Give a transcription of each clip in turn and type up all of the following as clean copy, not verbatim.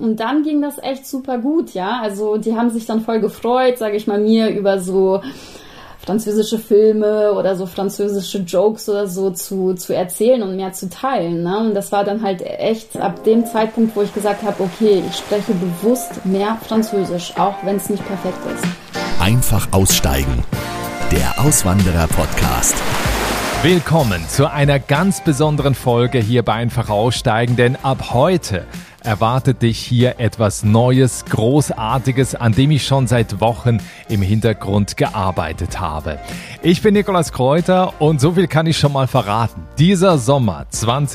Und dann ging das echt super gut, ja. Also die haben sich dann voll gefreut, sage ich mal, mir über so französische Filme oder so französische Jokes oder so zu erzählen und mehr zu teilen. Ne? Und das war dann halt echt ab dem Zeitpunkt, wo ich gesagt habe, okay, ich spreche bewusst mehr Französisch, auch wenn es nicht perfekt ist. Einfach aussteigen. Der Auswanderer-Podcast. Willkommen zu einer ganz besonderen Folge hier bei Einfach aussteigen, denn ab heute erwartet dich hier etwas Neues, Großartiges, an dem ich schon seit Wochen im Hintergrund gearbeitet habe. Ich bin Nikolaus Kräuter und so viel kann ich schon mal verraten. Dieser Sommer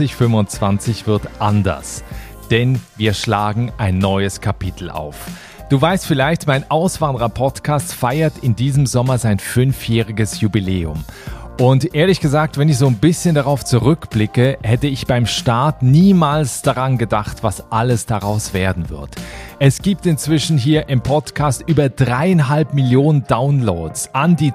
2025 wird anders, denn wir schlagen ein neues Kapitel auf. Du weißt vielleicht, mein Auswanderer-Podcast feiert in diesem Sommer sein 5-jähriges Jubiläum. Und ehrlich gesagt, wenn ich so ein bisschen darauf zurückblicke, hätte ich beim Start niemals daran gedacht, was alles daraus werden wird. Es gibt inzwischen hier im Podcast über 3,5 Millionen Downloads, an die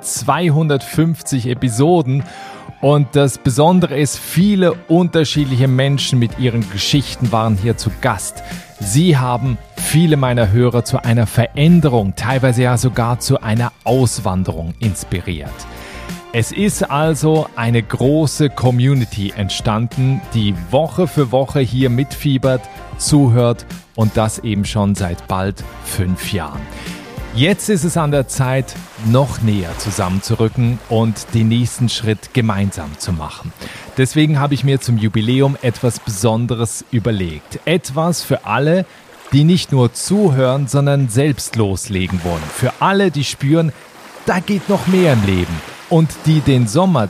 250 Episoden. Und das Besondere ist, viele unterschiedliche Menschen mit ihren Geschichten waren hier zu Gast. Sie haben viele meiner Hörer zu einer Veränderung, teilweise ja sogar zu einer Auswanderung inspiriert. Es ist also eine große Community entstanden, die Woche für Woche hier mitfiebert, zuhört und das eben schon seit bald 5 Jahren. Jetzt ist es an der Zeit, noch näher zusammenzurücken und den nächsten Schritt gemeinsam zu machen. Deswegen habe ich mir zum Jubiläum etwas Besonderes überlegt. Etwas für alle, die nicht nur zuhören, sondern selbst loslegen wollen. Für alle, die spüren, da geht noch mehr im Leben. Und die den Sommer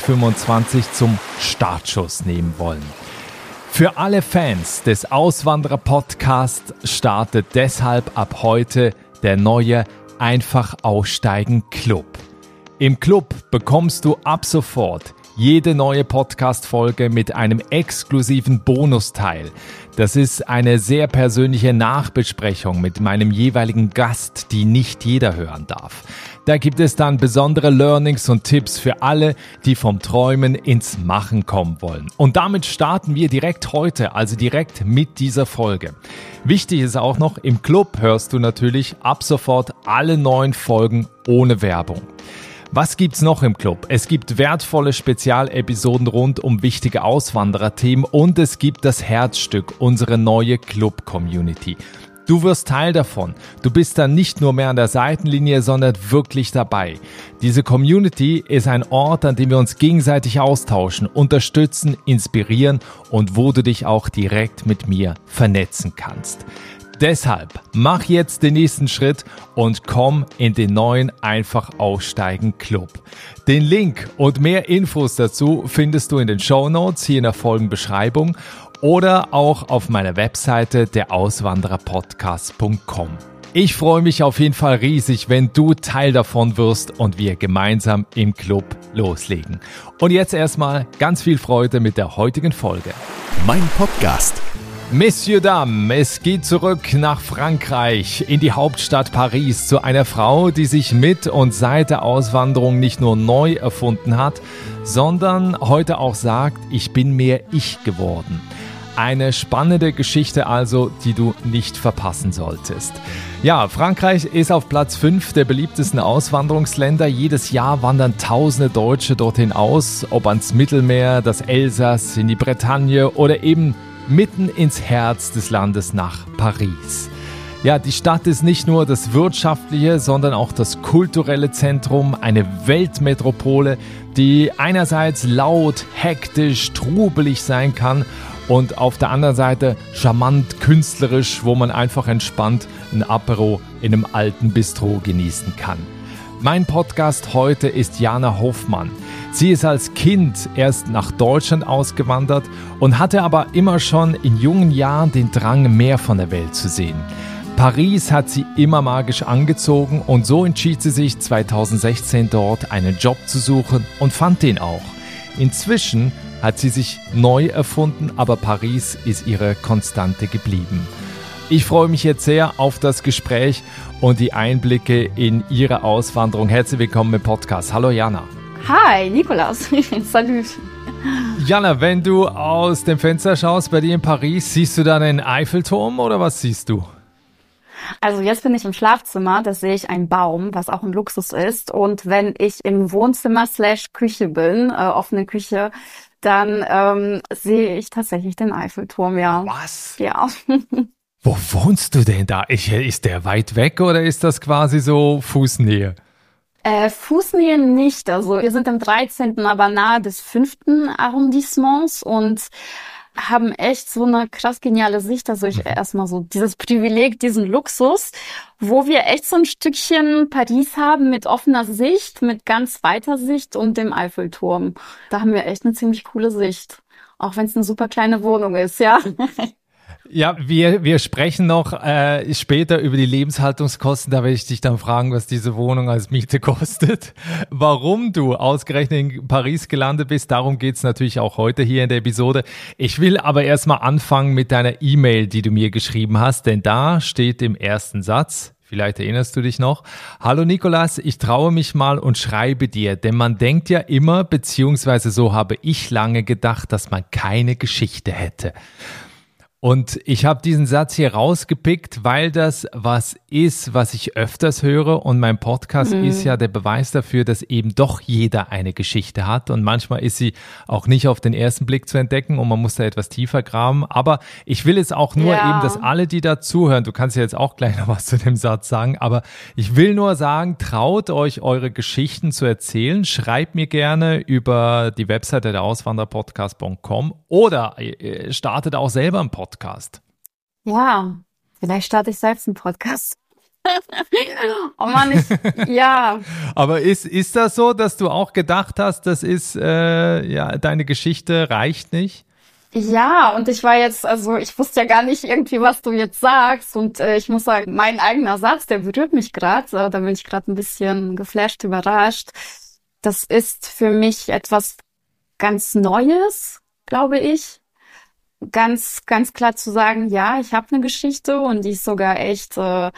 2025 zum Startschuss nehmen wollen. Für alle Fans des Auswanderer-Podcasts startet deshalb ab heute der neue Einfach aussteigen Club. Im Club bekommst du ab sofort jede neue Podcast-Folge mit einem exklusiven Bonusteil. Das ist eine sehr persönliche Nachbesprechung mit meinem jeweiligen Gast, die nicht jeder hören darf. Da gibt es dann besondere Learnings und Tipps für alle, die vom Träumen ins Machen kommen wollen. Und damit starten wir direkt heute, also direkt mit dieser Folge. Wichtig ist auch noch, im Club hörst du natürlich ab sofort alle neuen Folgen ohne Werbung. Was gibt's noch im Club? Es gibt wertvolle Spezialepisoden rund um wichtige Auswandererthemen und es gibt das Herzstück, unsere neue Club-Community. Du wirst Teil davon. Du bist dann nicht nur mehr an der Seitenlinie, sondern wirklich dabei. Diese Community ist ein Ort, an dem wir uns gegenseitig austauschen, unterstützen, inspirieren und wo du dich auch direkt mit mir vernetzen kannst. Deshalb mach jetzt den nächsten Schritt und komm in den neuen Einfach aussteigen Club. Den Link und mehr Infos dazu findest du in den Shownotes hier in der Folgenbeschreibung oder auch auf meiner Webseite derauswandererpodcast.com. Ich freue mich auf jeden Fall riesig, wenn du Teil davon wirst und wir gemeinsam im Club loslegen. Und jetzt erstmal ganz viel Freude mit der heutigen Folge. Mein Podcast. Messieurs, Dames, es geht zurück nach Frankreich, in die Hauptstadt Paris, zu einer Frau, die sich mit und seit der Auswanderung nicht nur neu erfunden hat, sondern heute auch sagt, ich bin mehr ich geworden. Eine spannende Geschichte also, die du nicht verpassen solltest. Ja, Frankreich ist auf Platz 5 der beliebtesten Auswanderungsländer. Jedes Jahr wandern tausende Deutsche dorthin aus, ob ans Mittelmeer, das Elsass, in die Bretagne oder eben mitten ins Herz des Landes nach Paris. Ja, die Stadt ist nicht nur das wirtschaftliche, sondern auch das kulturelle Zentrum, eine Weltmetropole, die einerseits laut, hektisch, trubelig sein kann und auf der anderen Seite charmant, künstlerisch, wo man einfach entspannt ein Apero in einem alten Bistro genießen kann. Mein Podcast heute ist Jana Hoffmann. Sie ist als Kind erst nach Deutschland ausgewandert und hatte aber immer schon in jungen Jahren den Drang, mehr von der Welt zu sehen. Paris hat sie immer magisch angezogen und so entschied sie sich 2016 dort einen Job zu suchen und fand den auch. Inzwischen hat sie sich neu erfunden, aber Paris ist ihre Konstante geblieben. Ich freue mich jetzt sehr auf das Gespräch und die Einblicke in ihre Auswanderung. Herzlich willkommen im Podcast. Hallo Jana. Hi, Nikolaus. Salut. Jana, wenn du aus dem Fenster schaust bei dir in Paris, siehst du da den Eiffelturm oder was siehst du? Also jetzt bin ich im Schlafzimmer, da sehe ich einen Baum, was auch ein Luxus ist. Und wenn ich im Wohnzimmer / Küche bin, offene Küche, dann sehe ich tatsächlich den Eiffelturm, ja. Was? Ja. Wo wohnst du denn da? Ist der weit weg oder ist das quasi so Fußnähe? Fußnähe nicht. Also wir sind im 13., aber nahe des 5. Arrondissements und haben echt so eine krass geniale Sicht. Also ich erstmal so dieses Privileg, diesen Luxus, wo wir echt so ein Stückchen Paris haben mit offener Sicht, mit ganz weiter Sicht und dem Eiffelturm. Da haben wir echt eine ziemlich coole Sicht. Auch wenn es eine super kleine Wohnung ist, ja. Ja, wir sprechen noch später über die Lebenshaltungskosten. Da werde ich dich dann fragen, was diese Wohnung als Miete kostet. Warum du ausgerechnet in Paris gelandet bist, darum geht's natürlich auch heute hier in der Episode. Ich will aber erstmal anfangen mit deiner E-Mail, die du mir geschrieben hast, denn da steht im ersten Satz, vielleicht erinnerst du dich noch: Hallo Nikolas, ich traue mich mal und schreibe dir, denn man denkt ja immer, beziehungsweise so habe ich lange gedacht, dass man keine Geschichte hätte. Und ich habe diesen Satz hier rausgepickt, weil das was ist, was ich öfters höre, und mein Podcast ist ja der Beweis dafür, dass eben doch jeder eine Geschichte hat, und manchmal ist sie auch nicht auf den ersten Blick zu entdecken und man muss da etwas tiefer graben. Aber ich will jetzt auch nur eben, dass alle, die da zuhören, du kannst ja jetzt auch gleich noch was zu dem Satz sagen, aber ich will nur sagen, traut euch, eure Geschichten zu erzählen. Schreibt mir gerne über die Webseite der Auswanderpodcast.com oder startet auch selber einen Podcast. Ja, vielleicht starte ich selbst einen Podcast. Oh Mann, ja. Aber ist das so, dass du auch gedacht hast, das ist, deine Geschichte reicht nicht? Ja, und ich war jetzt, also ich wusste ja gar nicht irgendwie, was du jetzt sagst, und ich muss sagen, mein eigener Satz, der berührt mich gerade, da bin ich gerade ein bisschen geflasht, überrascht. Das ist für mich etwas ganz Neues, glaube ich. Ganz, ganz klar zu sagen, ja, ich habe eine Geschichte und die ist sogar echt,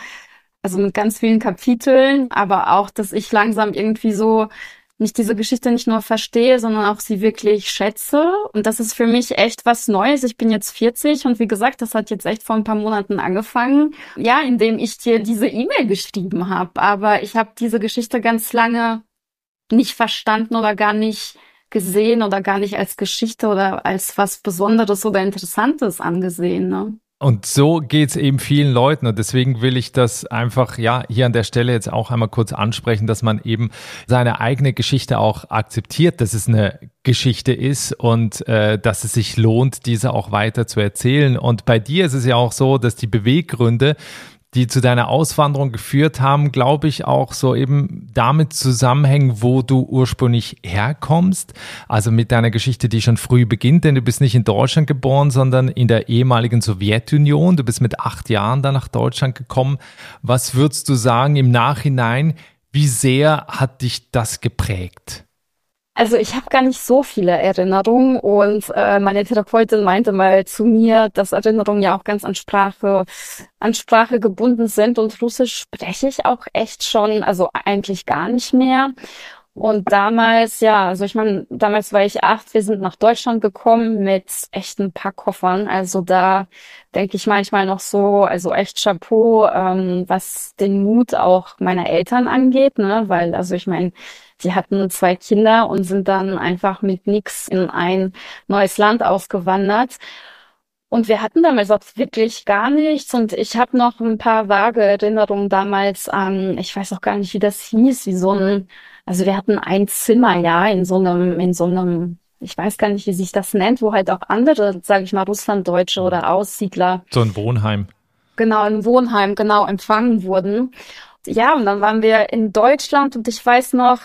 also mit ganz vielen Kapiteln, aber auch, dass ich langsam irgendwie so nicht diese Geschichte nicht nur verstehe, sondern auch sie wirklich schätze. Und das ist für mich echt was Neues. Ich bin jetzt 40 und wie gesagt, das hat jetzt echt vor ein paar Monaten angefangen, ja, indem ich dir diese E-Mail geschrieben habe. Aber ich habe diese Geschichte ganz lange nicht verstanden oder gar nicht gesehen oder gar nicht als Geschichte oder als was Besonderes oder Interessantes angesehen, ne? Und so geht's eben vielen Leuten, und deswegen will ich das einfach hier an der Stelle jetzt auch einmal kurz ansprechen, dass man eben seine eigene Geschichte auch akzeptiert, dass es eine Geschichte ist und dass es sich lohnt, diese auch weiter zu erzählen. Und bei dir ist es ja auch so, dass die Beweggründe, die zu deiner Auswanderung geführt haben, glaube ich, auch so eben damit zusammenhängen, wo du ursprünglich herkommst. Also mit deiner Geschichte, die schon früh beginnt, denn du bist nicht in Deutschland geboren, sondern in der ehemaligen Sowjetunion. Du bist mit 8 Jahren dann nach Deutschland gekommen. Was würdest du sagen im Nachhinein, wie sehr hat dich das geprägt? Also ich habe gar nicht so viele Erinnerungen, und meine Therapeutin meinte mal zu mir, dass Erinnerungen ja auch ganz an Sprache gebunden sind, und Russisch spreche ich auch echt schon, also eigentlich gar nicht mehr. Und damals, ja, also ich meine, damals war ich 8, wir sind nach Deutschland gekommen mit echt ein paar Koffern. Also da denke ich manchmal noch so, also echt Chapeau, was den Mut auch meiner Eltern angeht, ne, weil, also ich meine, die hatten 2 Kinder und sind dann einfach mit nix in ein neues Land ausgewandert. Und wir hatten damals auch wirklich gar nichts. Und ich habe noch ein paar vage Erinnerungen damals an, ich weiß auch gar nicht, wie das hieß, also wir hatten ein Zimmer, ja, in so einem, ich weiß gar nicht, wie sich das nennt, wo halt auch andere, sage ich mal, Russlanddeutsche oder Aussiedler. So ein Wohnheim. Genau, im Wohnheim, genau, empfangen wurden. Ja, und dann waren wir in Deutschland, und ich weiß noch,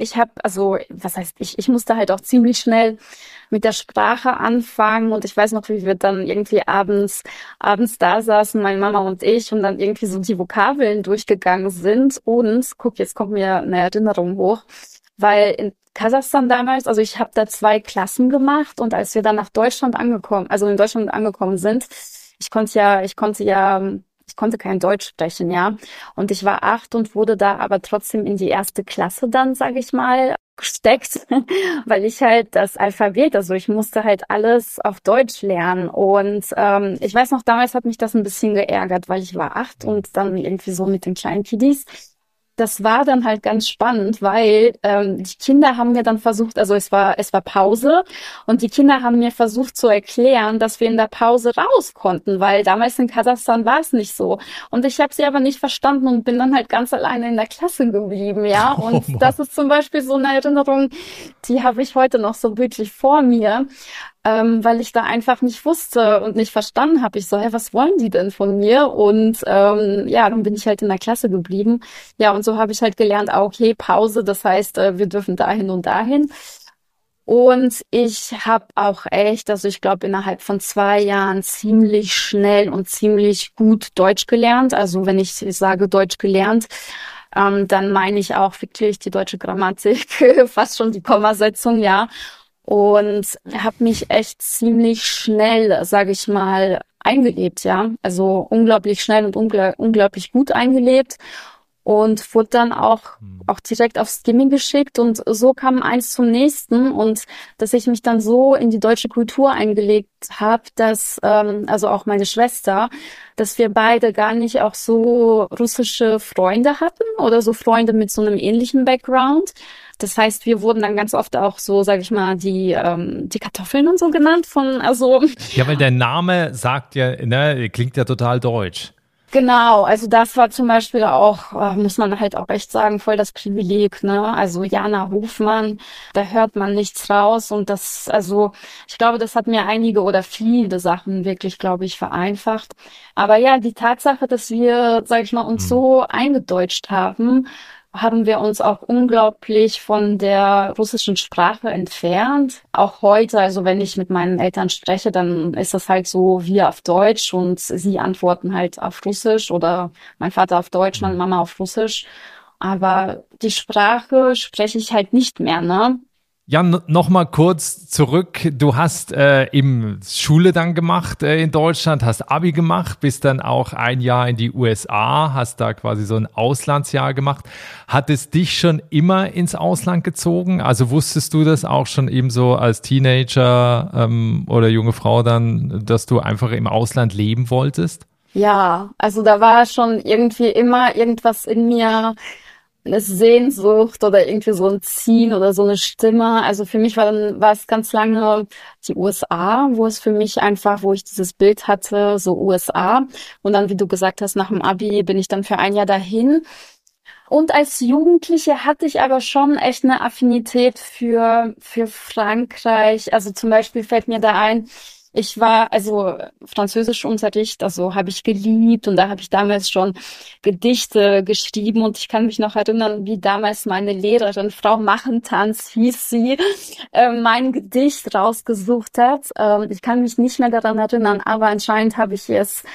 ich musste halt auch ziemlich schnell mit der Sprache anfangen, und ich weiß noch, wie wir dann irgendwie abends da saßen, meine Mama und ich, und dann irgendwie so die Vokabeln durchgegangen sind. Und guck, jetzt kommt mir eine Erinnerung hoch, weil in Kasachstan damals, also ich habe da 2 Klassen gemacht, und als wir dann in Deutschland angekommen sind, ich konnte ja Ich konnte kein Deutsch sprechen, ja. Und ich war 8 und wurde da aber trotzdem in die erste Klasse dann, sage ich mal, gesteckt, weil ich halt das Alphabet, also ich musste halt alles auf Deutsch lernen. Und ich weiß noch, damals hat mich das ein bisschen geärgert, weil ich war 8 und dann irgendwie so mit den kleinen Kiddies. Das war dann halt ganz spannend, weil die Kinder haben mir dann versucht, also es war Pause und die Kinder haben mir versucht zu erklären, dass wir in der Pause raus konnten, weil damals in Kasachstan war es nicht so. Und ich habe sie aber nicht verstanden und bin dann halt ganz alleine in der Klasse geblieben, ja. Und das ist zum Beispiel so eine Erinnerung, die habe ich heute noch so bildlich vor mir. Weil ich da einfach nicht wusste und nicht verstanden habe. Ich so, hey, was wollen die denn von mir? Und dann bin ich halt in der Klasse geblieben. Ja, und so habe ich halt gelernt, okay, Pause, das heißt, wir dürfen dahin und dahin. Und ich habe auch echt, also ich glaube, innerhalb von 2 Jahren ziemlich schnell und ziemlich gut Deutsch gelernt. Also wenn ich sage Deutsch gelernt, dann meine ich auch wirklich die deutsche Grammatik, fast schon die Kommasetzung, ja. Und habe mich echt ziemlich schnell, sage ich mal, eingelebt, ja. Also unglaublich schnell und unglaublich gut eingelebt und wurde dann auch direkt aufs Gimmi geschickt und so kam eins zum nächsten und dass ich mich dann so in die deutsche Kultur eingelegt habe, dass, also auch meine Schwester, dass wir beide gar nicht auch so russische Freunde hatten oder so Freunde mit so einem ähnlichen Background. Das heißt, wir wurden dann ganz oft auch so, sage ich mal, die Kartoffeln und so genannt Ja, weil der Name sagt ja, ne, klingt ja total deutsch. Genau, also das war zum Beispiel auch, muss man halt auch echt sagen, voll das Privileg, ne? Also Jana Hofmann, da hört man nichts raus und das, also ich glaube, das hat mir einige oder viele Sachen wirklich, glaube ich, vereinfacht. Aber ja, die Tatsache, dass wir, sag ich mal, uns so eingedeutscht haben wir uns auch unglaublich von der russischen Sprache entfernt. Auch heute, also wenn ich mit meinen Eltern spreche, dann ist das halt so, wir auf Deutsch und sie antworten halt auf Russisch oder mein Vater auf Deutsch, meine Mama auf Russisch. Aber die Sprache spreche ich halt nicht mehr, ne? Jan, noch mal kurz zurück. Du hast eben Schule dann gemacht in Deutschland, hast Abi gemacht, bist dann auch ein Jahr in die USA, hast da quasi so ein Auslandsjahr gemacht. Hat es dich schon immer ins Ausland gezogen? Also wusstest du das auch schon eben so als Teenager oder junge Frau dann, dass du einfach im Ausland leben wolltest? Ja, also da war schon irgendwie immer irgendwas in mir, eine Sehnsucht oder irgendwie so ein Ziehen oder so eine Stimme. Also für mich war es ganz lange die USA, wo es für mich einfach, wo ich dieses Bild hatte, so USA. Und dann, wie du gesagt hast, nach dem Abi bin ich dann für ein Jahr dahin. Und als Jugendliche hatte ich aber schon echt eine Affinität für Frankreich. Also zum Beispiel fällt mir da ein, also Französischunterricht, also habe ich geliebt und da habe ich damals schon Gedichte geschrieben und ich kann mich noch erinnern, wie damals meine Lehrerin, Frau Machentanz hieß sie, mein Gedicht rausgesucht hat. Ich kann mich nicht mehr daran erinnern, aber anscheinend habe ich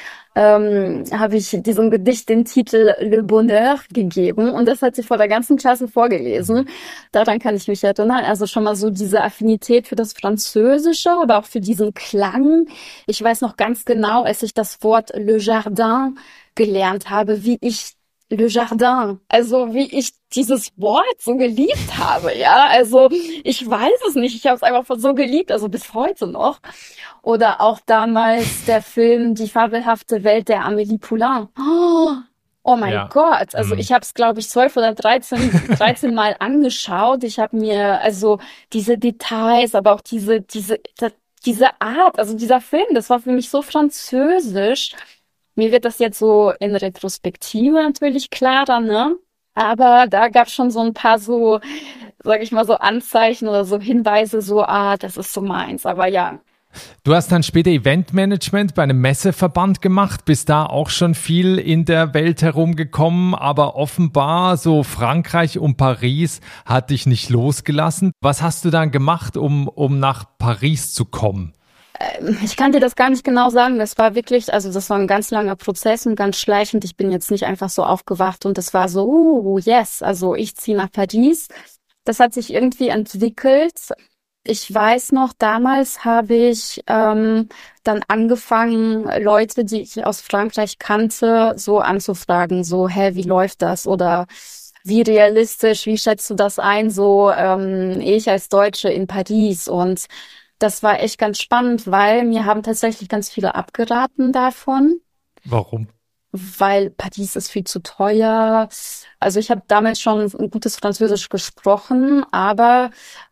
diesem Gedicht den Titel Le Bonheur gegeben und das hat sie vor der ganzen Klasse vorgelesen. Daran kann ich mich erinnern. Also schon mal so diese Affinität für das Französische, aber auch für diesen Klang. Ich weiß noch ganz genau, als ich das Wort Le Jardin gelernt habe, wie ich Le Jardin, also wie ich dieses Wort so geliebt habe, ja, also ich weiß es nicht, ich habe es einfach so geliebt, also bis heute noch. Oder auch damals der Film Die fabelhafte Welt der Amélie Poulain. Oh mein Gott, also ich habe es, glaube ich, 12 oder 13 Mal angeschaut. Ich habe mir also diese Details, aber auch diese Art, also dieser Film, das war für mich so französisch. Mir wird das jetzt so in Retrospektive natürlich klarer, ne? Aber da gab es schon so ein paar so, sag ich mal, so Anzeichen oder so Hinweise, so, das ist so meins. Aber ja. Du hast dann später Eventmanagement bei einem Messeverband gemacht, bist da auch schon viel in der Welt herumgekommen, aber offenbar so Frankreich und Paris hat dich nicht losgelassen. Was hast du dann gemacht, um nach Paris zu kommen? Ich kann dir das gar nicht genau sagen. Das war wirklich, also das war ein ganz langer Prozess und ganz schleichend. Ich bin jetzt nicht einfach so aufgewacht und das war so, yes, also ich ziehe nach Paris. Das hat sich irgendwie entwickelt. Ich weiß noch, damals habe ich dann angefangen, Leute, die ich aus Frankreich kannte, so anzufragen, so, hä, wie läuft das? Oder wie realistisch, wie schätzt du das ein, so ich als Deutsche in Paris? Und das war echt ganz spannend, weil mir haben tatsächlich ganz viele abgeraten davon. Warum? Weil Paris ist viel zu teuer. Also ich habe damals schon ein gutes Französisch gesprochen, aber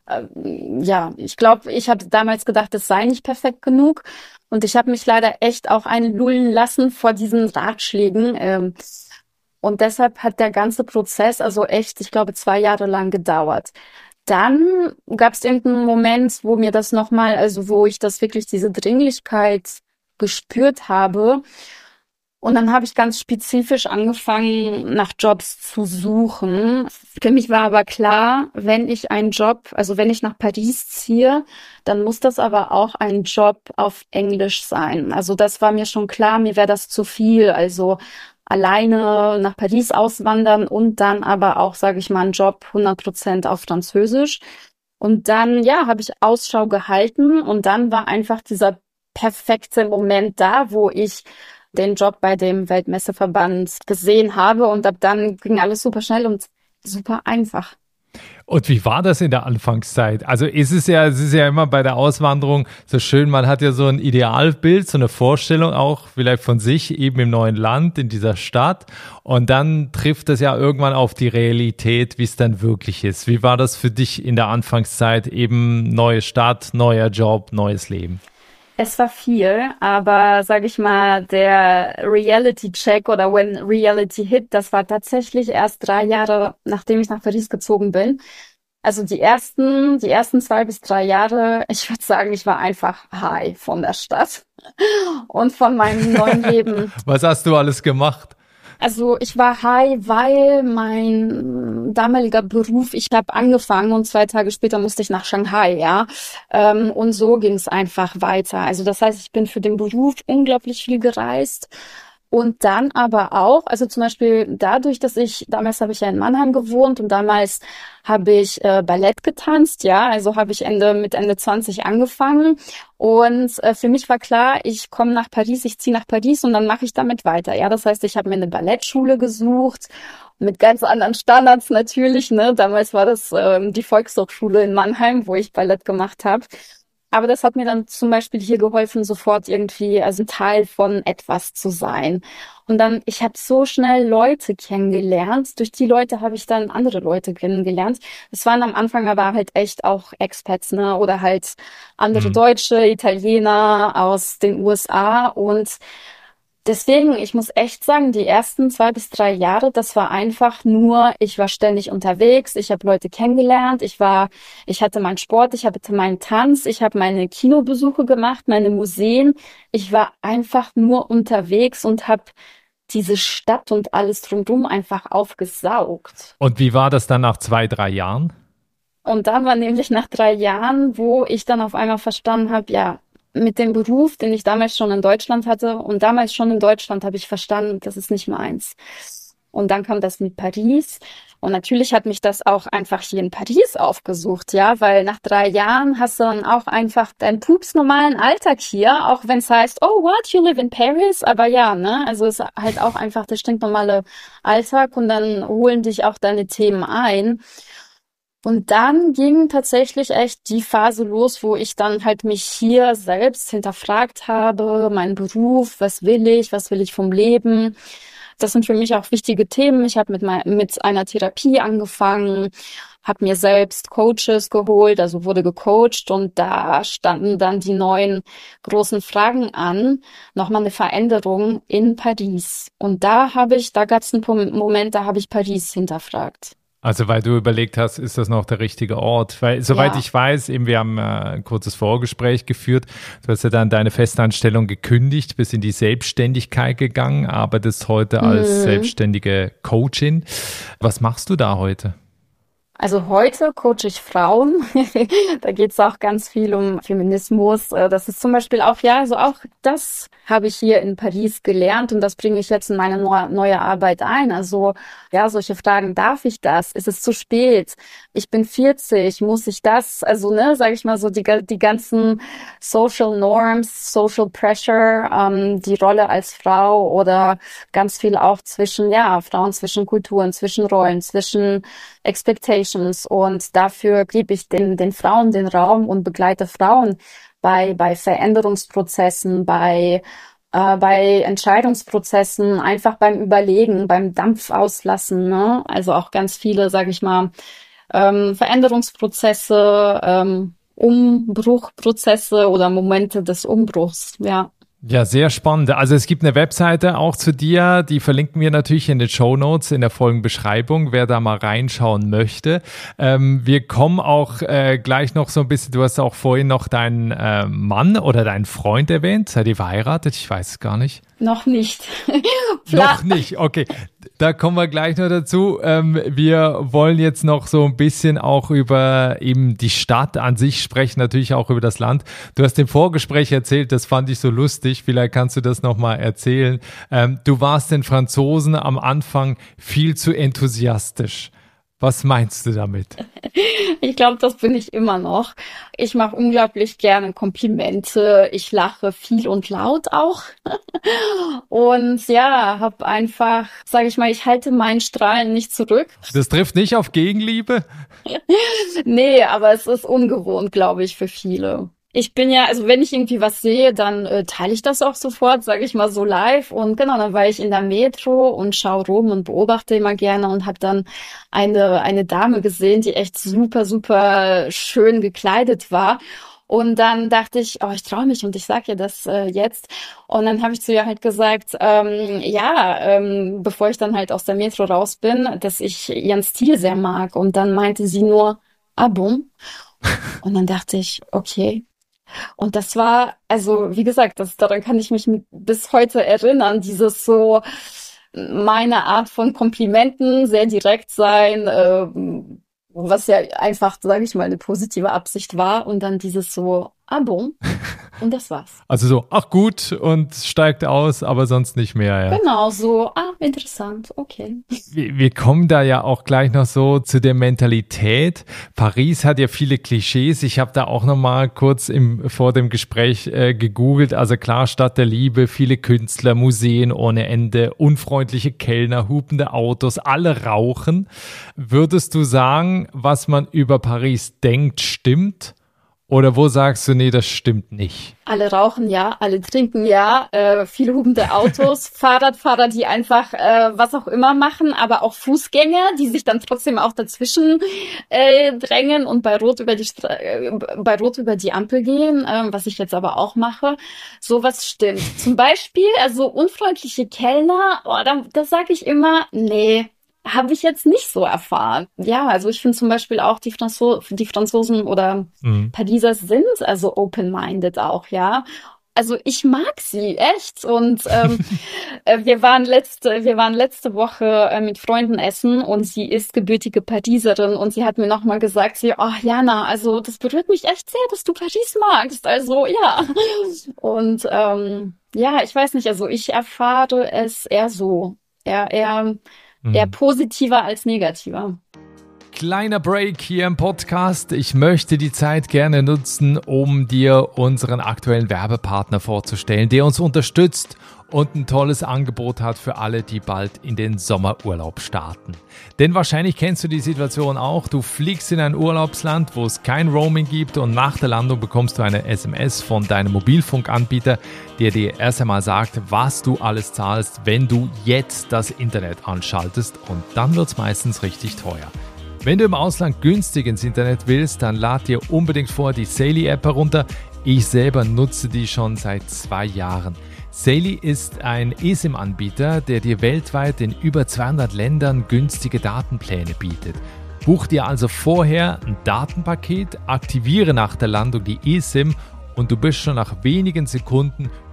ja, ich glaube, ich habe damals gedacht, es sei nicht perfekt genug. Und ich habe mich leider echt auch einlullen lassen vor diesen Ratschlägen. Und deshalb hat der ganze Prozess also echt, ich glaube, 2 Jahre lang gedauert. Dann gab es irgendeinen Moment, wo mir das nochmal, also wo ich das wirklich, diese Dringlichkeit gespürt habe. Und dann habe ich ganz spezifisch angefangen, nach Jobs zu suchen. Für mich war aber klar, wenn ich einen Job, also wenn ich nach Paris ziehe, dann muss das aber auch ein Job auf Englisch sein. Also das war mir schon klar, mir wäre das zu viel. Also alleine nach Paris auswandern und dann aber auch, sage ich mal, einen Job 100% auf Französisch. Und dann, ja, habe ich Ausschau gehalten und dann war einfach dieser perfekte Moment da, wo ich den Job bei dem Weltmesseverband gesehen habe und ab dann ging alles super schnell und super einfach. Und wie war das in der Anfangszeit? Also es ist ja immer bei der Auswanderung so schön, man hat ja so ein Idealbild, so eine Vorstellung auch vielleicht von sich eben im neuen Land, in dieser Stadt. Und dann trifft das ja irgendwann auf die Realität, wie es dann wirklich ist. Wie war das für dich in der Anfangszeit, eben neue Stadt, neuer Job, neues Leben? Es war viel, aber sage ich mal, der Reality-Check oder When Reality Hit, das war tatsächlich erst 3 Jahre, nachdem ich nach Paris gezogen bin. Also die ersten 2 bis 3 Jahre, ich würde sagen, ich war einfach high von der Stadt und von meinem neuen Leben. Was hast du alles gemacht? Also ich war high, weil mein damaliger Beruf, ich habe angefangen und 2 Tage später musste ich nach Shanghai, ja. Und so ging es einfach weiter. Also das heißt, ich bin für den Beruf unglaublich viel gereist. Und dann aber auch, also zum Beispiel dadurch, damals habe ich ja in Mannheim gewohnt und damals habe ich Ballett getanzt, ja, also habe ich mit Ende 20 angefangen und für mich war klar, ich komme nach Paris, ich ziehe nach Paris und dann mache ich damit weiter, ja, das heißt, ich habe mir eine Ballettschule gesucht, mit ganz anderen Standards natürlich, ne, damals war das die Volkshochschule in Mannheim, wo ich Ballett gemacht habe. Aber das hat mir dann zum Beispiel hier geholfen, sofort irgendwie, also ein Teil von etwas zu sein. Und dann, ich habe so schnell Leute kennengelernt. Durch die Leute habe ich dann andere Leute kennengelernt. Es waren am Anfang aber halt echt auch Expats, ne, oder halt andere Deutsche, Italiener aus den USA und deswegen, ich muss echt sagen, die ersten 2 bis 3 Jahre, das war einfach nur, ich war ständig unterwegs, ich habe Leute kennengelernt, ich hatte meinen Sport, ich hatte meinen Tanz, ich habe meine Kinobesuche gemacht, meine Museen. Ich war einfach nur unterwegs und habe diese Stadt und alles drumherum einfach aufgesaugt. Und wie war das dann nach 2, 3 Jahren? Und dann war nämlich nach 3 Jahren, wo ich dann auf einmal verstanden habe, ja, mit dem Beruf, den ich damals schon in Deutschland hatte und damals schon in Deutschland habe ich verstanden, das ist nicht meins. Und dann kam das mit Paris und natürlich hat mich das auch einfach hier in Paris aufgesucht, ja, weil nach 3 Jahren hast du dann auch einfach deinen pupsnormalen Alltag hier, auch wenn es heißt, oh what, you live in Paris, aber ja, ne, also es ist halt auch einfach der stinknormale Alltag und dann holen dich auch deine Themen ein. Und dann ging tatsächlich echt die Phase los, wo ich dann halt mich hier selbst hinterfragt habe, meinen Beruf, was will ich vom Leben. Das sind für mich auch wichtige Themen. Ich habe mit einer Therapie angefangen, habe mir selbst Coaches geholt, also wurde gecoacht und da standen dann die neuen großen Fragen an, nochmal eine Veränderung in Paris. Und da gab es einen Moment, da habe ich Paris hinterfragt. Also weil du überlegt hast, ist das noch der richtige Ort? Weil soweit ich weiß, eben wir haben ein kurzes Vorgespräch geführt, du hast ja dann deine Festanstellung gekündigt, bist in die Selbstständigkeit gegangen, arbeitest heute als selbstständige Coachin. Was machst du da heute? Also heute coache ich Frauen. Da geht es auch ganz viel um Feminismus. Das ist zum Beispiel auch, ja, also auch das habe ich hier in Paris gelernt und das bringe ich jetzt in meine neue Arbeit ein. Also ja, solche Fragen, darf ich das? Ist es zu spät? Ich bin 40, muss ich das? Also, ne, sage ich mal so, die ganzen Social Norms, Social Pressure, die Rolle als Frau oder ganz viel auch zwischen, ja, Frauen, zwischen Kulturen, zwischen Rollen, zwischen Expectations, und dafür gebe ich den Frauen den Raum und begleite Frauen bei Veränderungsprozessen, bei Entscheidungsprozessen, einfach beim Überlegen, beim Dampf auslassen, ne? Also auch ganz viele, sage ich mal, Veränderungsprozesse, Umbruchprozesse oder Momente des Umbruchs, ja. Ja, sehr spannend. Also es gibt eine Webseite auch zu dir, die verlinken wir natürlich in den Shownotes, in der Folgenbeschreibung, wer da mal reinschauen möchte. Wir kommen auch gleich noch so ein bisschen, du hast auch vorhin noch deinen Mann oder deinen Freund erwähnt. Seid ihr verheiratet? Ich weiß es gar nicht. Noch nicht. Noch nicht, okay. Da kommen wir gleich noch dazu. Wir wollen jetzt noch so ein bisschen auch über eben die Stadt an sich sprechen, natürlich auch über das Land. Du hast im Vorgespräch erzählt, das fand ich so lustig, vielleicht kannst du das nochmal erzählen. Du warst den Franzosen am Anfang viel zu enthusiastisch. Was meinst du damit? Ich glaube, das bin ich immer noch. Ich mache unglaublich gerne Komplimente. Ich lache viel und laut auch. Und ja, habe einfach, sage ich mal, ich halte meinen Strahlen nicht zurück. Das trifft nicht auf Gegenliebe? Nee, aber es ist ungewohnt, glaube ich, für viele. Ich bin ja, also wenn ich irgendwie was sehe, dann teile ich das auch sofort, sage ich mal so live. Und genau, dann war ich in der Metro und schaue rum und beobachte immer gerne und habe dann eine Dame gesehen, die echt super, super schön gekleidet war. Und dann dachte ich, oh, ich traue mich und ich sage ihr das jetzt. Und dann habe ich zu ihr halt gesagt, bevor ich dann halt aus der Metro raus bin, dass ich ihren Stil sehr mag. Und dann meinte sie nur, ah bon? Und dann dachte ich, okay. Und das war, also wie gesagt, daran kann ich mich bis heute erinnern, dieses so, meine Art von Komplimenten, sehr direkt sein, was ja einfach, sage ich mal, eine positive Absicht war, und dann dieses so, ah bon, und das war's. Also so, ach gut, und steigt aus, aber sonst nicht mehr, ja. Genau, so, interessant, okay. Wir kommen da ja auch gleich noch so zu der Mentalität. Paris hat ja viele Klischees. Ich habe da auch noch mal kurz vor dem Gespräch gegoogelt. Also klar, Stadt der Liebe, viele Künstler, Museen ohne Ende, unfreundliche Kellner, hupende Autos, alle rauchen. Würdest du sagen, was man über Paris denkt, stimmt? Oder wo sagst du, nee, das stimmt nicht? Alle rauchen, ja, alle trinken, ja, viele hupende Autos, Fahrradfahrer, die einfach was auch immer machen, aber auch Fußgänger, die sich dann trotzdem auch dazwischen drängen und bei Rot über die Ampel gehen, was ich jetzt aber auch mache. Sowas stimmt. Zum Beispiel, also unfreundliche Kellner, da sage ich immer, nee. Habe ich jetzt nicht so erfahren. Ja, also ich finde zum Beispiel auch die Franzosen oder Pariser sind also open-minded auch, ja. Also ich mag sie echt, und wir waren letzte Woche mit Freunden essen und sie ist gebürtige Pariserin und sie hat mir nochmal gesagt, Jana, also das berührt mich echt sehr, dass du Paris magst, also ja. Und ich weiß nicht, also ich erfahre es eher so, eher positiver als negativer. Kleiner Break hier im Podcast. Ich möchte die Zeit gerne nutzen, um dir unseren aktuellen Werbepartner vorzustellen, der uns unterstützt und ein tolles Angebot hat für alle, die bald in den Sommerurlaub starten. Denn wahrscheinlich kennst du die Situation auch. Du fliegst in ein Urlaubsland, wo es kein Roaming gibt, und nach der Landung bekommst du eine SMS von deinem Mobilfunkanbieter, der dir erst einmal sagt, was du alles zahlst, wenn du jetzt das Internet anschaltest, und dann wird es meistens richtig teuer. Wenn du im Ausland günstig ins Internet willst, dann lad dir unbedingt vor die Saily-App herunter. Ich selber nutze die schon seit 2 Jahren. Saily ist ein eSIM-Anbieter, der dir weltweit in über 200 Ländern günstige Datenpläne bietet. Buch dir also vorher ein Datenpaket, aktiviere nach der Landung die eSIM und du bist schon nach wenigen Sekunden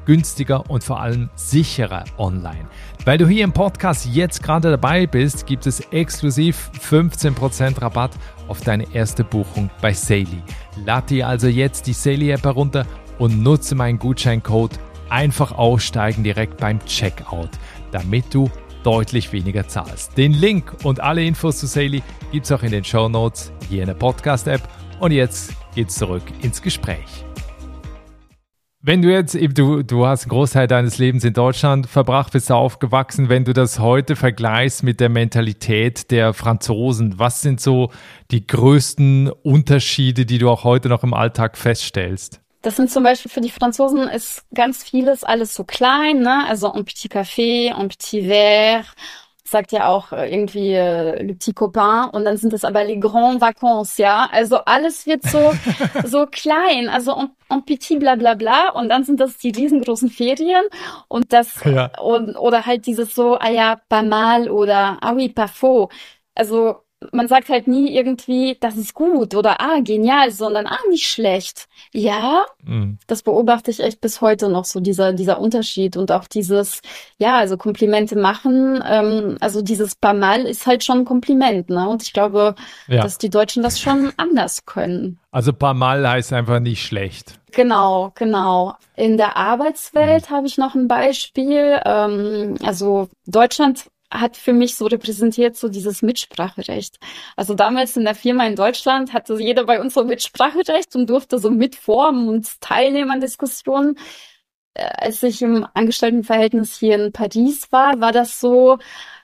günstiger und vor allem sicherer online. Weil du hier im Podcast jetzt gerade dabei bist, gibt es exklusiv 15% Rabatt auf deine erste Buchung bei Saily. Lad dir also jetzt die Saily-App herunter und nutze meinen Gutscheincode einfach aussteigen direkt beim Checkout, damit du deutlich weniger zahlst. Den Link und alle Infos zu Saily gibt es auch in den Shownotes hier in der Podcast-App. Und jetzt geht's zurück ins Gespräch. Wenn du jetzt, du hast einen Großteil deines Lebens in Deutschland verbracht, bist da aufgewachsen, wenn du das heute vergleichst mit der Mentalität der Franzosen, was sind so die größten Unterschiede, die du auch heute noch im Alltag feststellst? Das sind zum Beispiel für die Franzosen ist ganz vieles alles so klein, ne? Also un petit café, un petit verre, sagt ja auch irgendwie le petit copain und dann sind es aber les grands vacances, ja? Also alles wird so klein, also un petit bla bla bla und dann sind das die riesengroßen Ferien und das oder halt dieses so, ah ja, pas mal oder ah oui, pas faux. Also man sagt halt nie irgendwie, das ist gut oder genial, sondern nicht schlecht. Ja, Das beobachte ich echt bis heute noch, so dieser Unterschied und auch dieses, also Komplimente machen, also dieses pas mal ist halt schon ein Kompliment, ne? Und ich glaube, dass die Deutschen das schon anders können. Also pas mal heißt einfach nicht schlecht. Genau. In der Arbeitswelt habe ich noch ein Beispiel. Also Deutschland hat für mich so repräsentiert so dieses Mitspracherecht. Also damals in der Firma in Deutschland hatte jeder bei uns so Mitspracherecht und durfte so mitformen und teilnehmen an Diskussionen. Als ich im Angestelltenverhältnis hier in Paris war das so,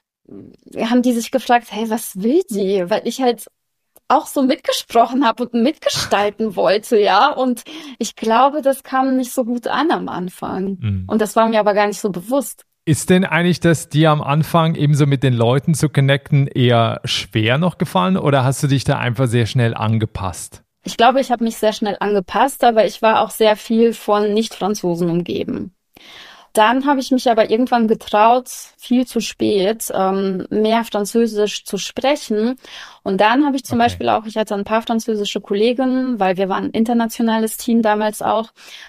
haben die sich gefragt, hey, was will die? Weil ich halt auch so mitgesprochen habe und mitgestalten wollte, ja. Und ich glaube, das kam nicht so gut an am Anfang. Und das war mir aber gar nicht so bewusst. Ist denn eigentlich das dir am Anfang ebenso mit den Leuten zu connecten eher schwer noch gefallen oder hast du dich da einfach sehr schnell angepasst? Ich glaube, ich habe mich sehr schnell angepasst, aber ich war auch sehr viel von Nicht-Franzosen umgeben. Dann habe ich mich aber irgendwann getraut, viel zu spät, mehr Französisch zu sprechen. Und dann habe ich zum Beispiel auch, ich hatte ein paar französische Kolleginnen, weil wir waren ein internationales Team damals auch.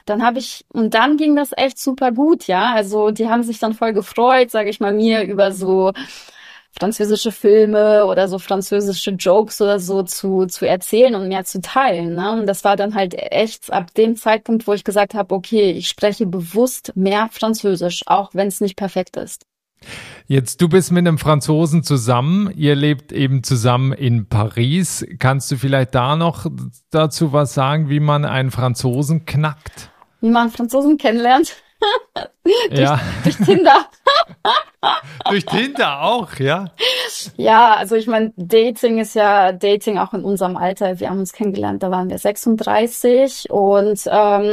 Und dann ging das echt super gut, ja. Also die haben sich dann voll gefreut, sage ich mal, mir über so französische Filme oder so französische Jokes oder so zu erzählen und mehr zu teilen, ne? Und das war dann halt echt ab dem Zeitpunkt, wo ich gesagt habe, okay, ich spreche bewusst mehr Französisch, auch wenn es nicht perfekt ist. Jetzt, du bist mit einem Franzosen zusammen, ihr lebt eben zusammen in Paris. Kannst du vielleicht da noch dazu was sagen, wie man einen Franzosen knackt? Wie man Franzosen kennenlernt? durch Tinder. Durch Tinder auch, ja? Ja, also ich meine, Dating ist ja Dating auch in unserem Alter. Wir haben uns kennengelernt, da waren wir 36 und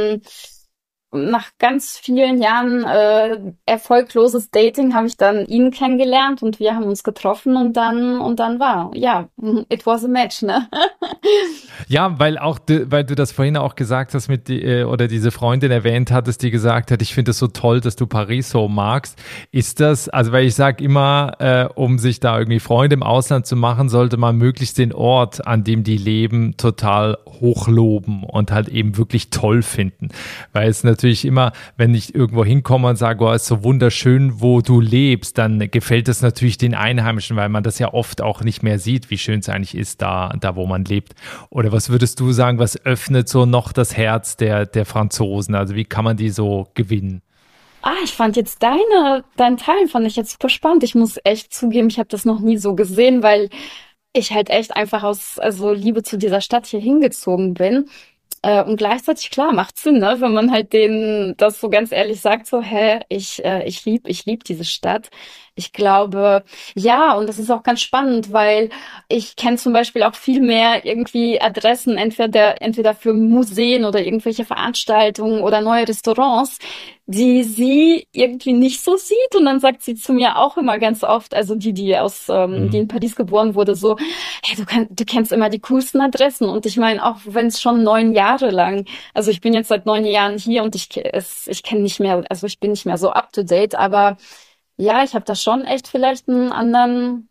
nach ganz vielen Jahren erfolgloses Dating habe ich dann ihn kennengelernt und wir haben uns getroffen und dann war, it was a match, ne? Ja, weil du das vorhin auch gesagt hast oder diese Freundin erwähnt hattest, die gesagt hat, ich finde es so toll, dass du Paris so magst. Ist das, also weil ich sage immer, um sich da irgendwie Freunde im Ausland zu machen, sollte man möglichst den Ort, an dem die leben, total hochloben und halt eben wirklich toll finden. Weil es natürlich immer, wenn ich irgendwo hinkomme und sage, ist so wunderschön, wo du lebst, dann gefällt es natürlich den Einheimischen, weil man das ja oft auch nicht mehr sieht, wie schön es eigentlich ist, da wo man lebt. Oder was würdest du sagen, was öffnet so noch das Herz der Franzosen? Also wie kann man die so gewinnen? Ich fand jetzt dein Teil fand ich jetzt super spannend. Ich muss echt zugeben, ich habe das noch nie so gesehen, weil ich halt echt einfach aus Liebe zu dieser Stadt hier hingezogen bin. Und gleichzeitig, klar, macht Sinn, ne? Wenn man halt denen das so ganz ehrlich sagt, so, ich lieb diese Stadt. Ich glaube, und das ist auch ganz spannend, weil ich kenne zum Beispiel auch viel mehr irgendwie Adressen, entweder für Museen oder irgendwelche Veranstaltungen oder neue Restaurants, die sie irgendwie nicht so sieht. Und dann sagt sie zu mir auch immer ganz oft, also die in Paris geboren wurde, so, hey, du kennst immer die coolsten Adressen. Und ich meine, auch wenn es schon 9 Jahre lang, also ich bin jetzt seit 9 Jahren hier und ich kenne nicht mehr, also ich bin nicht mehr so up to date, aber ja, ich habe da schon echt vielleicht einen anderen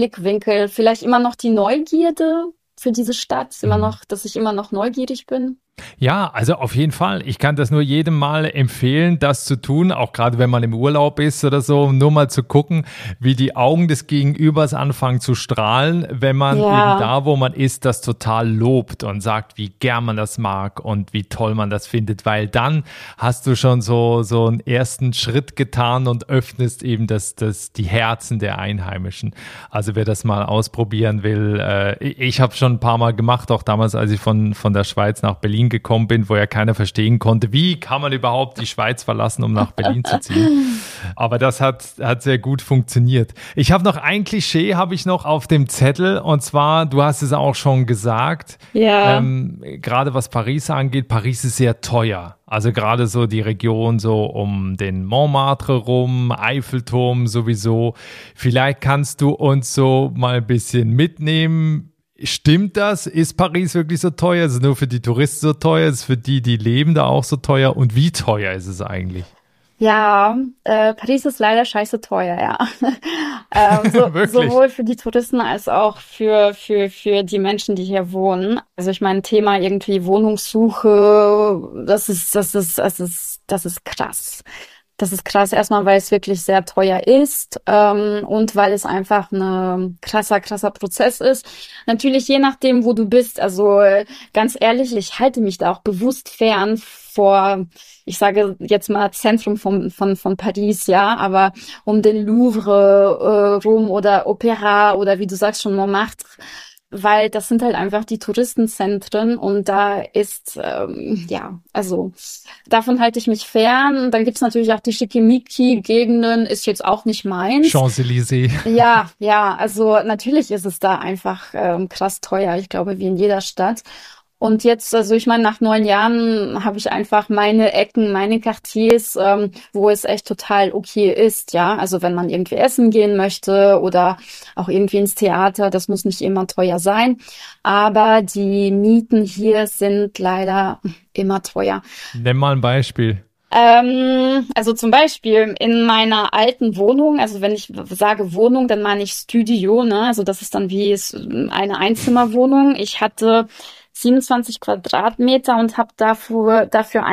Blickwinkel, vielleicht immer noch die Neugierde für diese Stadt, dass ich immer noch neugierig bin. Ja, also auf jeden Fall. Ich kann das nur jedem mal empfehlen, das zu tun, auch gerade wenn man im Urlaub ist oder so, nur mal zu gucken, wie die Augen des Gegenübers anfangen zu strahlen, wenn man eben da, wo man ist, das total lobt und sagt, wie gern man das mag und wie toll man das findet, weil dann hast du schon so einen ersten Schritt getan und öffnest eben die Herzen der Einheimischen. Also wer das mal ausprobieren will, ich habe schon ein paar Mal gemacht, auch damals, als ich von der Schweiz nach Berlin gekommen bin, wo ja keiner verstehen konnte, wie kann man überhaupt die Schweiz verlassen, um nach Berlin zu ziehen. Aber das hat sehr gut funktioniert. Ich habe noch ein Klischee, habe ich noch auf dem Zettel, und zwar, du hast es auch schon gesagt, gerade was Paris angeht, Paris ist sehr teuer. Also gerade so die Region so um den Montmartre rum, Eiffelturm sowieso. Vielleicht kannst du uns so mal ein bisschen mitnehmen. Stimmt das? Ist Paris wirklich so teuer? Ist es nur für die Touristen so teuer? Ist es für die leben da auch so teuer? Und wie teuer ist es eigentlich? Ja, Paris ist leider scheiße teuer, ja. Sowohl für die Touristen als auch für die Menschen, die hier wohnen. Also ich meine, Thema irgendwie Wohnungssuche, das ist krass. Das ist krass, erstmal, weil es wirklich sehr teuer ist, und weil es einfach ein krasser Prozess ist. Natürlich, je nachdem, wo du bist, also ganz ehrlich, ich halte mich da auch bewusst fern vor, ich sage jetzt mal Zentrum von Paris, ja, aber um den Louvre rum oder Opéra oder wie du sagst schon Montmartre, weil das sind halt einfach die Touristenzentren und da ist, also davon halte ich mich fern. Dann gibt's natürlich auch die Schickimicki-Gegenden, ist jetzt auch nicht meins. Champs-Élysées. Ja, also natürlich ist es da einfach krass teuer, ich glaube, wie in jeder Stadt. Und jetzt, also ich meine, nach 9 Jahren habe ich einfach meine Ecken, meine Quartiers, wo es echt total okay ist, ja. Also wenn man irgendwie essen gehen möchte oder auch irgendwie ins Theater, das muss nicht immer teuer sein. Aber die Mieten hier sind leider immer teuer. Nenn mal ein Beispiel. Also zum Beispiel in meiner alten Wohnung, also wenn ich sage Wohnung, dann meine ich Studio, ne? Also das ist dann wie eine Einzimmerwohnung. Ich hatte 27 Quadratmeter und habe dafür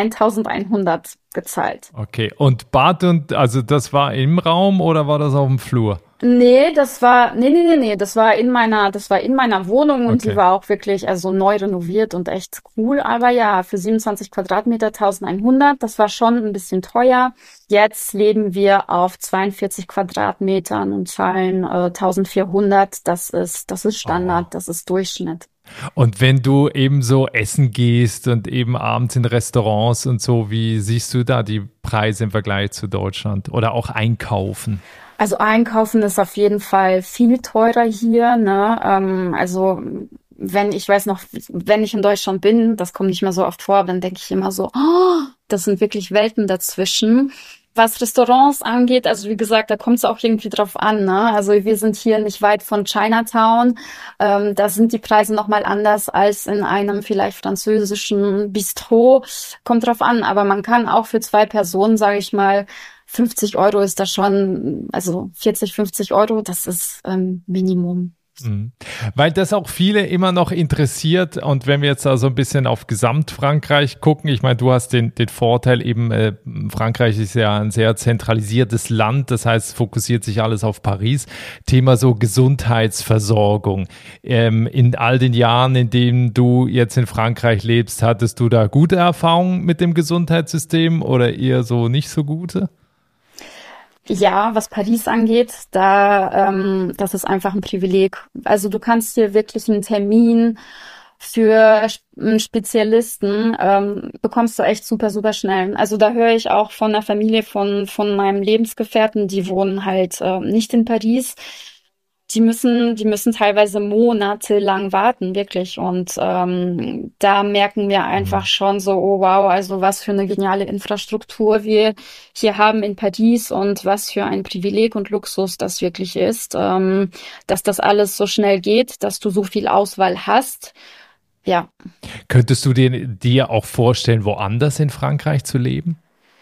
1.100 gezahlt. Okay, und Bad also das war im Raum oder war das auf dem Flur? Nee, das war in meiner Wohnung und die war auch wirklich, also neu renoviert und echt cool. Aber ja, für 27 Quadratmeter 1.100, das war schon ein bisschen teuer. Jetzt leben wir auf 42 Quadratmetern und zahlen 1.400. Das ist Standard, das ist Durchschnitt. Und wenn du eben so essen gehst und eben abends in Restaurants und so, wie siehst du da die Preise im Vergleich zu Deutschland oder auch einkaufen? Also einkaufen ist auf jeden Fall viel teurer hier, ne? Also wenn ich in Deutschland bin, das kommt nicht mehr so oft vor, dann denke ich immer so, oh, das sind wirklich Welten dazwischen. Was Restaurants angeht, also wie gesagt, da kommt es auch irgendwie drauf an, ne? Also wir sind hier nicht weit von Chinatown. Da sind die Preise nochmal anders als in einem vielleicht französischen Bistro. Kommt drauf an, aber man kann auch für 2 Personen, sage ich mal, 50 Euro ist da schon, also 40, 50 Euro, das ist Minimum. Weil das auch viele immer noch interessiert, und wenn wir jetzt da so ein bisschen auf Gesamtfrankreich gucken, ich meine, du hast den Vorteil eben, Frankreich ist ja ein sehr zentralisiertes Land, das heißt, es fokussiert sich alles auf Paris. Thema so Gesundheitsversorgung. In all den Jahren, in denen du jetzt in Frankreich lebst, hattest du da gute Erfahrungen mit dem Gesundheitssystem oder eher so nicht so gute? Ja, was Paris angeht, das ist einfach ein Privileg. Also du kannst hier wirklich einen Termin für einen Spezialisten, bekommst du echt super, super schnell. Also da höre ich auch von der Familie von meinem Lebensgefährten, die wohnen halt nicht in Paris. Die müssen teilweise monatelang warten, wirklich. Und da merken wir einfach schon so, oh wow, also was für eine geniale Infrastruktur wir hier haben in Paris und was für ein Privileg und Luxus das wirklich ist, dass das alles so schnell geht, dass du so viel Auswahl hast. Ja. Könntest du dir auch vorstellen, woanders in Frankreich zu leben?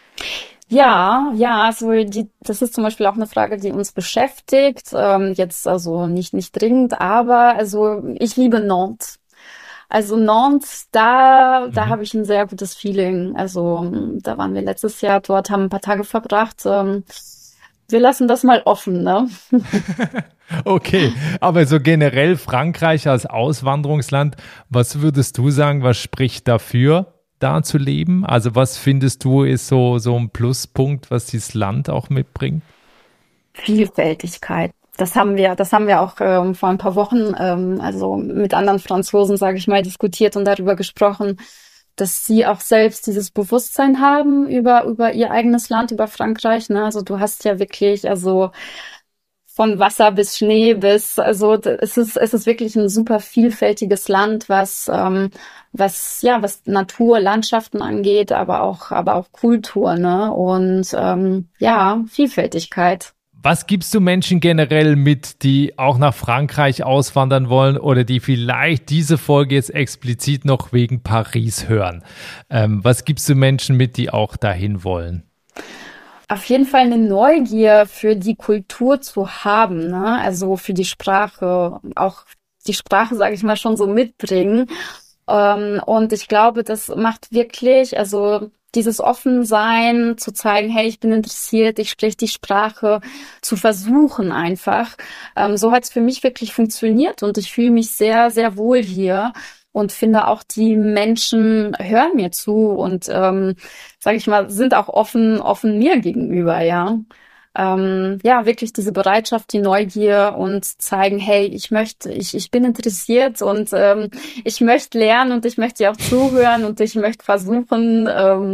Ja, also das ist zum Beispiel auch eine Frage, die uns beschäftigt. Jetzt also nicht dringend, aber also ich liebe Nantes. Also Nantes, da habe ich ein sehr gutes Feeling. Also da waren wir letztes Jahr dort, haben ein paar Tage verbracht. Wir lassen das mal offen, ne? Okay, aber so generell Frankreich als Auswanderungsland, was würdest du sagen, was spricht dafür, da zu leben? Also was findest du ist so ein Pluspunkt, was dieses Land auch mitbringt? Vielfältigkeit. Das haben wir auch vor ein paar Wochen, also mit anderen Franzosen, sage ich mal, diskutiert und darüber gesprochen, dass sie auch selbst dieses Bewusstsein haben über ihr eigenes Land, über Frankreich. Ne? Also du hast ja wirklich, also von Wasser bis Schnee also es ist wirklich ein super vielfältiges Land, was Natur, Landschaften angeht, aber auch Kultur, ne? Und Vielfältigkeit. Was gibst du Menschen generell mit, die auch nach Frankreich auswandern wollen oder die vielleicht diese Folge jetzt explizit noch wegen Paris hören? Was gibst du Menschen mit, die auch dahin wollen? Auf jeden Fall eine Neugier für die Kultur zu haben, ne? Also für die Sprache, auch die Sprache, sage ich mal, schon so mitbringen. Und ich glaube, das macht wirklich, also dieses Offensein, zu zeigen, hey, ich bin interessiert, ich spreche die Sprache, zu versuchen einfach. So hat es für mich wirklich funktioniert und ich fühle mich sehr, sehr wohl hier und finde auch, die Menschen hören mir zu und, sage ich mal, sind auch offen mir gegenüber, ja. Wirklich diese Bereitschaft, die Neugier und zeigen, hey, ich bin interessiert und ich möchte lernen und ich möchte dir auch zuhören und ich möchte versuchen,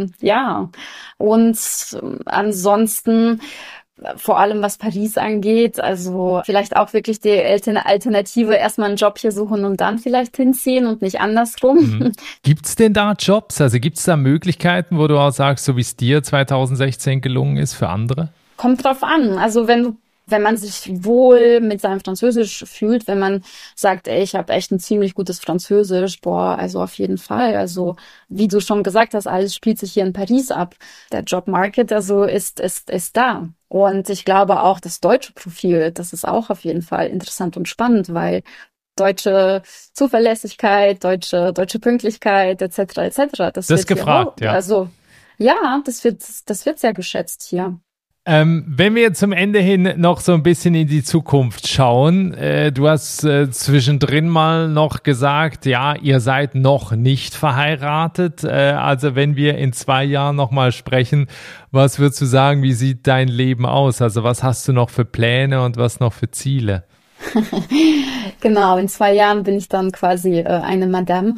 Und ansonsten, vor allem was Paris angeht, also vielleicht auch wirklich die Alternative, erstmal einen Job hier suchen und dann vielleicht hinziehen und nicht andersrum. Gibt's denn da Jobs? Also gibt's da Möglichkeiten, wo du auch sagst, so wie es dir 2016 gelungen ist, für andere? Kommt drauf an. Also wenn man sich wohl mit seinem Französisch fühlt, wenn man sagt, ey, ich habe echt ein ziemlich gutes Französisch, also auf jeden Fall. Also wie du schon gesagt hast, alles spielt sich hier in Paris ab. Der Jobmarket also ist da. Und ich glaube auch, das deutsche Profil, das ist auch auf jeden Fall interessant und spannend, weil deutsche Zuverlässigkeit, deutsche Pünktlichkeit etc. Das wird gefragt, ja. Also ja, das wird sehr geschätzt hier. Wenn wir zum Ende hin noch so ein bisschen in die Zukunft schauen, du hast zwischendrin mal noch gesagt, ja, ihr seid noch nicht verheiratet. Also wenn wir in 2 Jahren noch mal sprechen, was würdest du sagen, wie sieht dein Leben aus? Also was hast du noch für Pläne und was noch für Ziele? Genau, in 2 Jahren bin ich dann quasi eine Madame.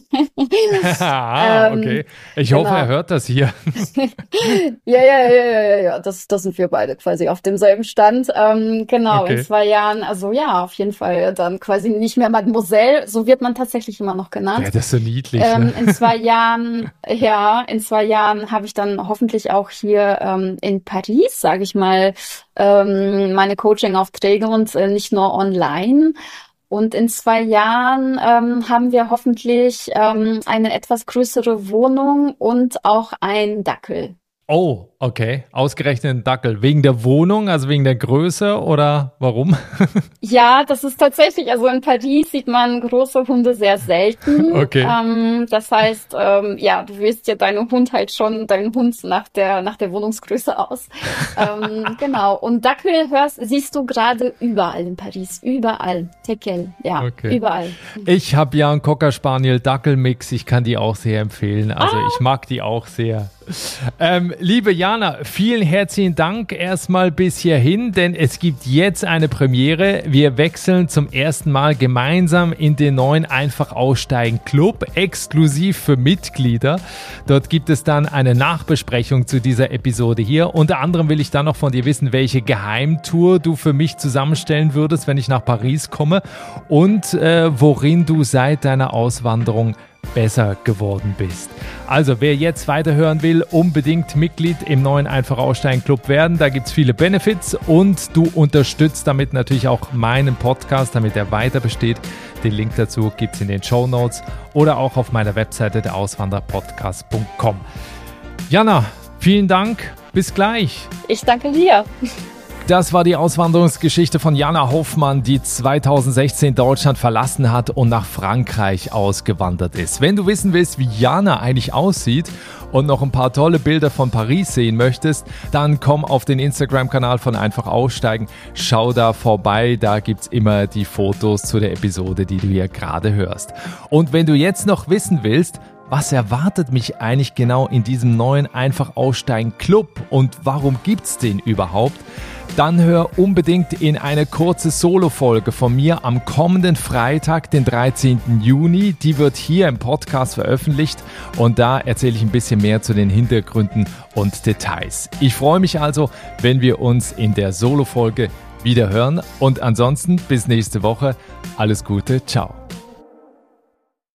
Okay. Ich hoffe, er hört das hier. Ja, das sind wir beide quasi auf demselben Stand. Genau, Okay. in 2 Jahren, also ja, auf jeden Fall dann quasi nicht mehr Mademoiselle, so wird man tatsächlich immer noch genannt. Ja, das ist so niedlich. Ne? In 2 Jahren, habe ich dann hoffentlich auch hier in Paris, sage ich mal, meine Coaching-Aufträge und nicht nur online. Und in 2 Jahren haben wir hoffentlich eine etwas größere Wohnung und auch einen Dackel. Oh, okay. Ausgerechnet ein Dackel. Wegen der Wohnung, also wegen der Größe oder warum? Ja, das ist tatsächlich, also in Paris sieht man große Hunde sehr selten. Okay. Das heißt, du wählst ja deinen Hund nach der Wohnungsgröße aus. Genau. Und Dackel siehst du gerade überall in Paris. Überall. Teckel. Ja, Okay. überall. Ich habe ja einen Cocker Spaniel Dackel Mix. Ich kann die auch sehr empfehlen. Also ich mag die auch sehr. Liebe Jana, vielen herzlichen Dank erstmal bis hierhin, denn es gibt jetzt eine Premiere. Wir wechseln zum ersten Mal gemeinsam in den neuen Einfach Aussteigen Club, exklusiv für Mitglieder. Dort gibt es dann eine Nachbesprechung zu dieser Episode hier. Unter anderem will ich dann noch von dir wissen, welche Geheimtour du für mich zusammenstellen würdest, wenn ich nach Paris komme und worin du seit deiner Auswanderung besser geworden bist. Also wer jetzt weiterhören will, unbedingt Mitglied im neuen Einfach Aussteigen Club werden. Da gibt es viele Benefits und du unterstützt damit natürlich auch meinen Podcast, damit er weiter besteht. Den Link dazu gibt es in den Shownotes oder auch auf meiner Webseite der Auswanderpodcast.com. Jana, vielen Dank. Bis gleich. Ich danke dir. Das war die Auswanderungsgeschichte von Jana Hoffmann, die 2016 Deutschland verlassen hat und nach Frankreich ausgewandert ist. Wenn du wissen willst, wie Jana eigentlich aussieht und noch ein paar tolle Bilder von Paris sehen möchtest, dann komm auf den Instagram-Kanal von Einfach Aussteigen. Schau da vorbei, da gibt's immer die Fotos zu der Episode, die du hier gerade hörst. Und wenn du jetzt noch wissen willst, was erwartet mich eigentlich genau in diesem neuen Einfach Aussteigen Club und warum gibt's den überhaupt? Dann hör unbedingt in eine kurze Solo-Folge von mir am kommenden Freitag, den 13. Juni. Die wird hier im Podcast veröffentlicht und da erzähle ich ein bisschen mehr zu den Hintergründen und Details. Ich freue mich also, wenn wir uns in der Solo-Folge wieder hören und ansonsten bis nächste Woche. Alles Gute, ciao.